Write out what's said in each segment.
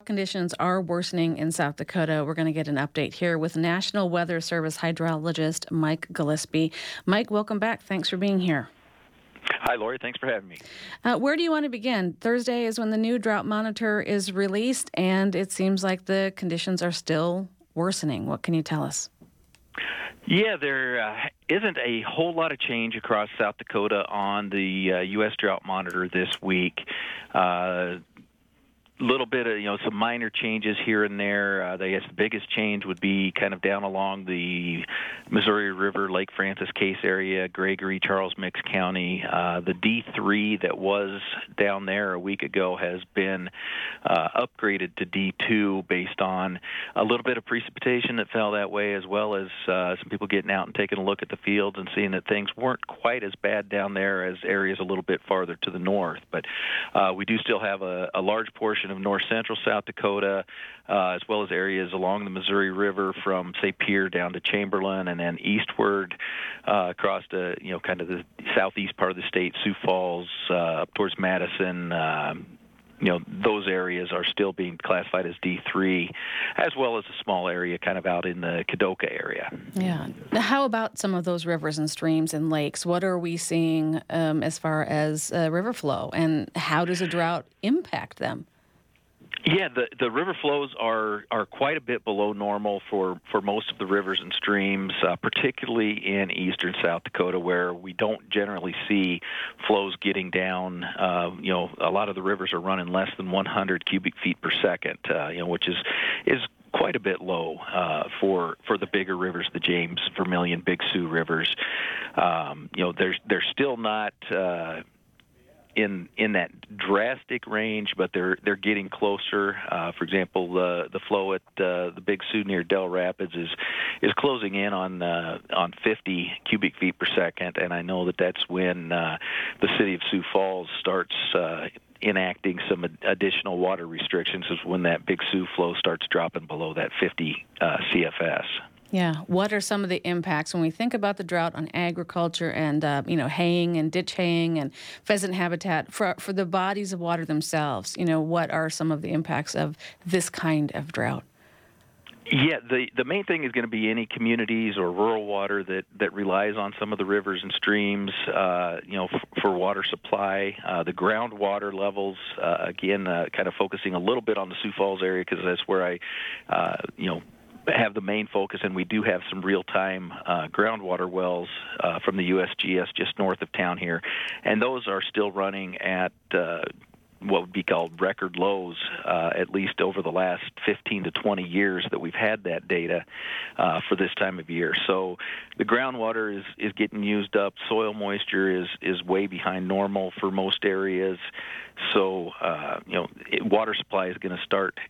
conditions are worsening in South Dakota. We're going to get an update here with National Weather Service hydrologist Mike Gillespie. Mike, welcome back. Thanks for being here. Hi, Lori. Thanks for having me. Where do you want to begin? Thursday is when the new drought monitor is released, and it seems like the conditions are still worsening. What can you tell us? Yeah, there isn't a whole lot of change across South Dakota on the U.S. drought monitor this week. Little bit of, some minor changes here and there. I guess the biggest change would be kind of down along the Missouri River, Lake Francis case area, Gregory, Charles Mix County. The D3 that was down there a week ago has been upgraded to D2 based on a little bit of precipitation that fell that way, as well as some people getting out and taking a look at the fields and seeing that things weren't quite as bad down there as areas a little bit farther to the north. But we do still have a large portion of north-central South Dakota, as well as areas along the Missouri River from, say, Pierre down to Chamberlain, and then eastward across the, kind of the southeast part of the state, Sioux Falls, up towards Madison. Those areas are still being classified as D3, as well as a small area kind of out in the Kadoka area. Yeah. Now, how about some of those rivers and streams and lakes? What are we seeing as far as river flow, and how does a drought impact them? Yeah, the river flows are quite a bit below normal for most of the rivers and streams, particularly in eastern South Dakota, where we don't generally see flows getting down. A lot of the rivers are running less than 100 cubic feet per second, which is quite a bit low for the bigger rivers, the James, Vermilion, Big Sioux rivers. They're still not in that drastic range, but they're getting closer. For example, the flow at the Big Sioux near Dell Rapids is closing in on 50 cubic feet per second, and I know that's when the city of Sioux Falls starts enacting some additional water restrictions, is when that Big Sioux flow starts dropping below that 50 CFS. Yeah. What are some of the impacts when we think about the drought on agriculture and, haying and ditch haying and pheasant habitat for the bodies of water themselves? What are some of the impacts of this kind of drought? Yeah, the main thing is going to be any communities or rural water that relies on some of the rivers and streams, for water supply. The groundwater levels, again, kind of focusing a little bit on the Sioux Falls area, because that's where I, have the main focus, and we do have some real-time groundwater wells from the USGS just north of town here, and those are still running at what would be called record lows, at least over the last 15 to 20 years that we've had that data for this time of year. So the groundwater is getting used up. Soil moisture is way behind normal for most areas. So, water supply is going to start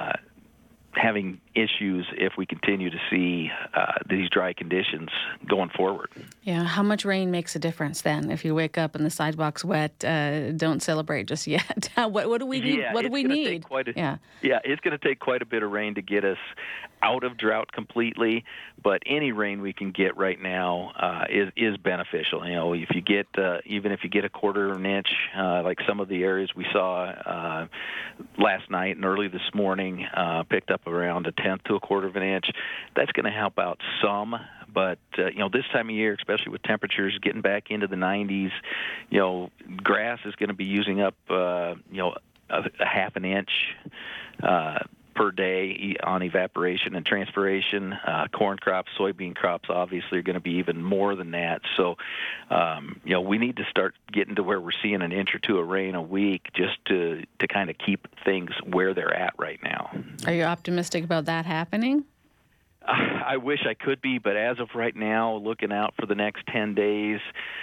having issues if we continue to see these dry conditions going forward. Yeah, how much rain makes a difference then? If you wake up and the sidewalk's wet, don't celebrate just yet. What do we need? Yeah, what do we need? It's going to take quite a bit of rain to get us out of drought completely, but any rain we can get right now is beneficial. If you get even if you get a quarter of an inch, like some of the areas we saw last night and early this morning, picked up around a tenth to a quarter of an inch, that's going to help out some. But this time of year, especially with temperatures getting back into the 90s, grass is going to be using up a half an inch per day on evaporation and transpiration. Corn crops, soybean crops obviously are going to be even more than that. So, we need to start getting to where we're seeing an inch or two of rain a week just to kind of keep things where they're at right now. Are you optimistic about that happening? I wish I could be, but as of right now, looking out for the next 10 days,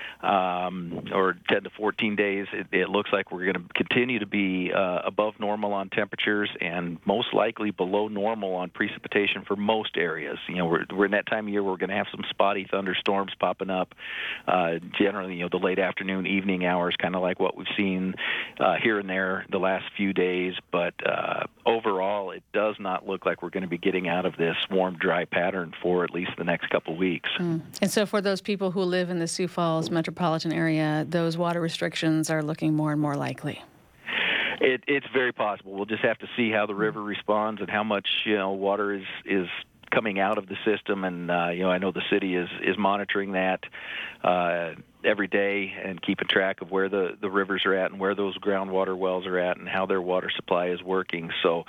or 10 to 14 days, it looks like we're going to continue to be above normal on temperatures and most likely below normal on precipitation for most areas. We're in that time of year where we're going to have some spotty thunderstorms popping up, generally, the late afternoon, evening hours, kind of like what we've seen here and there the last few days. But overall, it does not look like we're going to be getting out of this warm, dry pattern for at least the next couple of weeks. And so for those people who live in the Sioux Falls metropolitan area, those water restrictions are looking more and more likely. It's very possible. We'll just have to see how the river responds and how much water is coming out of the system. And I know the city is monitoring that every day and keeping track of where the rivers are at and where those groundwater wells are at and how their water supply is working. So,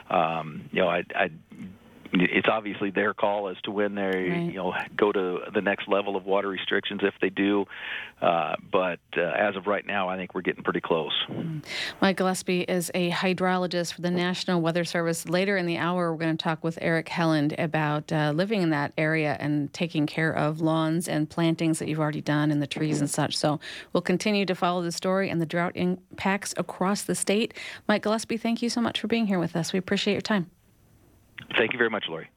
it's obviously their call as to when they go to the next level of water restrictions if they do. But as of right now, I think we're getting pretty close. Mike Gillespie is a hydrologist for the National Weather Service. Later in the hour, we're going to talk with Eric Helland about living in that area and taking care of lawns and plantings that you've already done and the trees and such. So we'll continue to follow the story and the drought impacts across the state. Mike Gillespie, thank you so much for being here with us. We appreciate your time. Thank you very much, Lori.